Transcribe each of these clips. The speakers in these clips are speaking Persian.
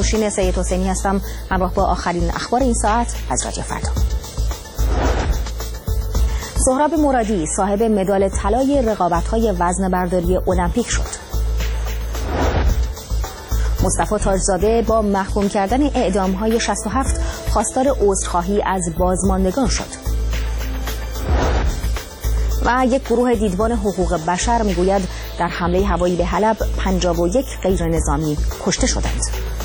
نوشین سید حسینی هستم، همراه با آخرین اخبار این ساعت از رادیو فردا. سهراب مرادی صاحب مدال طلای رقابت‌های وزنه‌برداری المپیک شد. مصطفی تاجزاده با محکوم کردن اعدام‌های 67 خواستار عذرخواهی از بازماندگان شد. و یک گروه دیدبان حقوق بشر میگوید در حمله هوایی به حلب 51 غیر نظامی کشته شدند.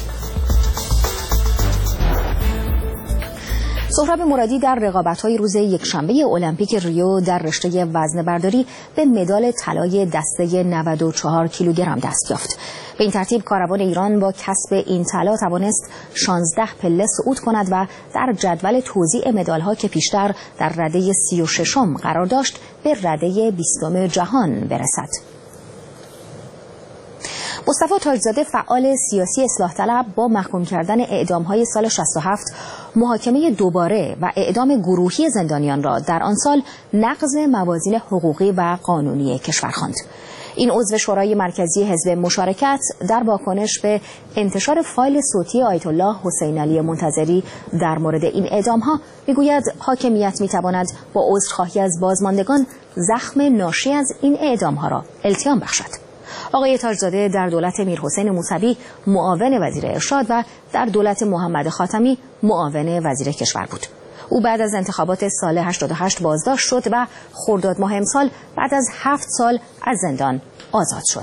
سهراب مرادی در رقابت‌های روز یکشنبه المپیک ریو در رشته وزنه‌برداری به مدال طلای دسته 94 کیلوگرم دست یافت. به این ترتیب کاروان ایران با کسب این طلا توانست 16 پله صعود کند و در جدول توزیع مدال‌ها که پیشتر در رده 36م قرار داشت به رده 20م جهان برسد. مصطفی تاجزاده فعال سیاسی اصلاح طلب با محکوم کردن اعدام‌های سال 67 محاکمه دوباره و اعدام گروهی زندانیان را در آن سال نقض موازین حقوقی و قانونی کشور خواند. این عضو شورای مرکزی حزب مشارکت در واکنش به انتشار فایل صوتی آیت الله حسین علی منتظری در مورد این اعدام‌ها میگوید حاکمیت میتواند با عذرخواهی از بازماندگان زخم ناشی از این اعدام‌ها را التیام بخشد. آقای تاجزاده در دولت میرحسین موسوی معاون وزیر ارشاد و در دولت محمد خاتمی معاون وزیر کشور بود. او بعد از انتخابات سال 88 بازداشت شد و خرداد ماه امسال بعد از 7 سال از زندان آزاد شد.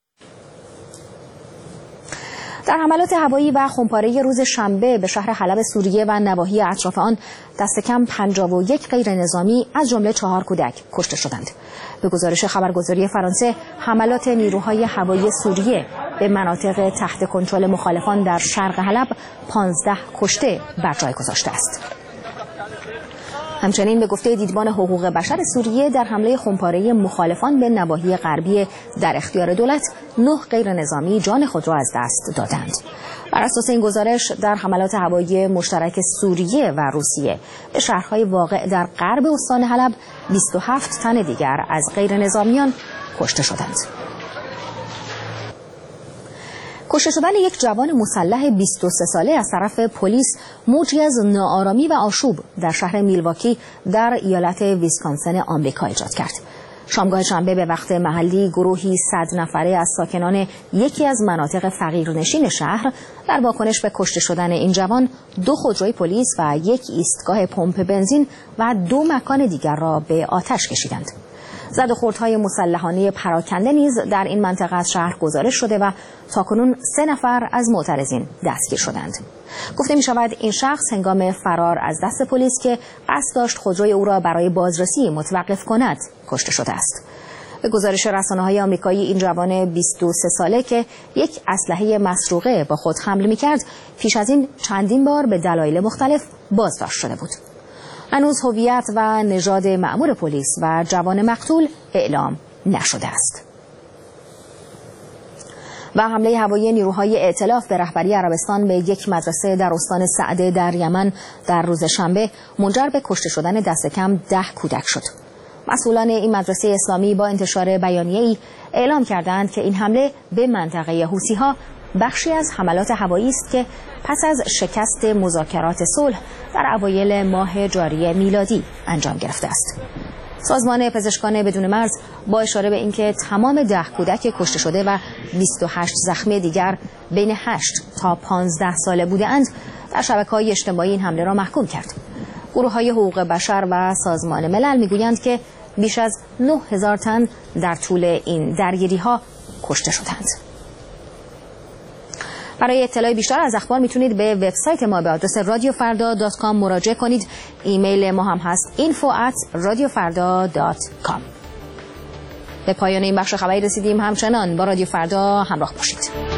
در حملات هوایی و خمپاره روز شنبه به شهر حلب سوریه و نواحی اطراف آن دست کم 51 غیر نظامی از جمله 4 کودک کشته شدند. به گزارش خبرگزاری فرانسه، حملات نیروهای هوایی سوریه به مناطق تحت کنترل مخالفان در شرق حلب 15 کشته بر جای گذاشته است. همچنین به گفته دیدبان حقوق بشر سوریه در حمله خمپاره مخالفان به نواحی غربی در اختیار دولت 9 غیر نظامی جان خود را از دست دادند. بر اساس این گزارش در حملات هوایی مشترک سوریه و روسیه به شهرهای واقع در غرب استان حلب 27 تن دیگر از غیر نظامیان کشته شدند. کشته شدن یک جوان مسلح 23 ساله از طرف پلیس موجی از ناآرامی و آشوب در شهر میلواکی در ایالت ویسکانسن آمریکا ایجاد کرد. شامگاه شنبه به وقت محلی گروهی 100 نفره از ساکنان یکی از مناطق فقیرنشین شهر در واکنش به کشته شدن این جوان 2 خودروی پلیس و 1 ایستگاه پمپ بنزین و 2 مکان دیگر را به آتش کشیدند. زد و خوردهای مسلحانه پراکنده نیز در این منطقه از شهر گزارش شده و تاکنون 3 نفر از معترضین دستگیر شدند. گفته می شود این شخص هنگام فرار از دست پلیس که قصد داشت خودروی او را برای بازرسی متوقف کند کشته شده است. به گزارش رسانه‌های آمریکایی این جوان 23 ساله که یک اسلحه مسروقه با خود حمل می‌کرد پیش از این چندین بار به دلایل مختلف بازداشت شده بود. هنوز هویت و نژاد مأمور پلیس و جوان مقتول اعلام نشده است. و حمله هوایی نیروهای ائتلاف به رهبری عربستان به یک مدرسه در استان سعده در یمن در روز شنبه منجر به کشته شدن دست کم 10 کودک شد. مسئولان این مدرسه اسلامی با انتشار بیانیه‌ای اعلام کردند که این حمله به منطقه حوثی‌ها بخشی از حملات هوایی است که پس از شکست مذاکرات صلح در اوایل ماه جاری میلادی انجام گرفته است. سازمان پزشکان بدون مرز با اشاره به اینکه تمام 10 کودک کشته شده و 28 زخمی دیگر بین 8 تا 15 ساله بودند در شبکه‌های اجتماعی این حمله را محکوم کرد. گروه‌های حقوق بشر و سازمان ملل میگویند که بیش از 9000 تن در طول این درگیری‌ها کشته شدند. برای اطلاع بیشتر از اخبار میتونید به وبسایت ما به آدرس radiofarda.com مراجعه کنید. ایمیل ما هم هست info@radiofarda.com. به پایان این بخش خبری رسیدیم. همچنان با رادیو فردا همراه باشید.